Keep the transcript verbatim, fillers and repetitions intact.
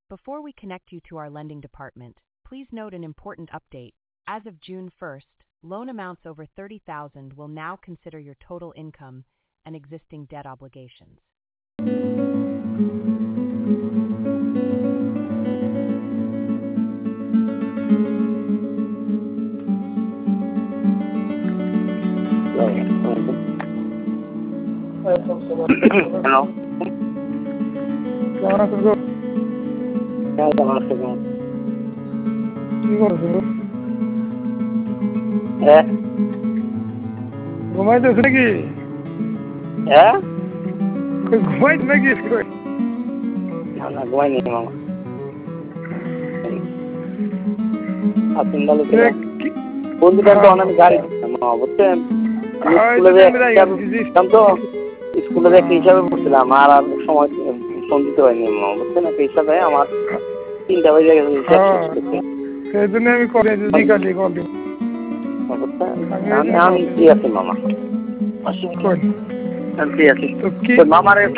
Before we connect you to our lending department, please note an important update. As of June first, loan amounts over thirty thousand dollars will now consider your total income and existing debt obligations. Hello. কেমন আছেন গো? হ্যাঁ, কেমন আছেন? কি করছো? হ্যাঁ। ঘুমাইতেছ নাকি? হ্যাঁ? ঘুমাইছ নাকি? না না, ঘুমাইনি মামা। আপনি ভালো ছিলেন? বন্ধুদের তো অনেক গাড়ি দিচ্ছেন মামা, বুঝছেন? স্কুলে তো স্কুলে একটা হিসাবে পড়ছিলাম, আর আর সময় ফোন দিতে হয়নি মামা, বুঝছেন? একটা হিসাবে আমার তিনটা বেজে গেছে হিসাব শেষ করতে। সেই জন্য আমি কল বিকালে কল দিব। আমি ফ্রি আছি মামা, আমি ফ্রি আছি মামার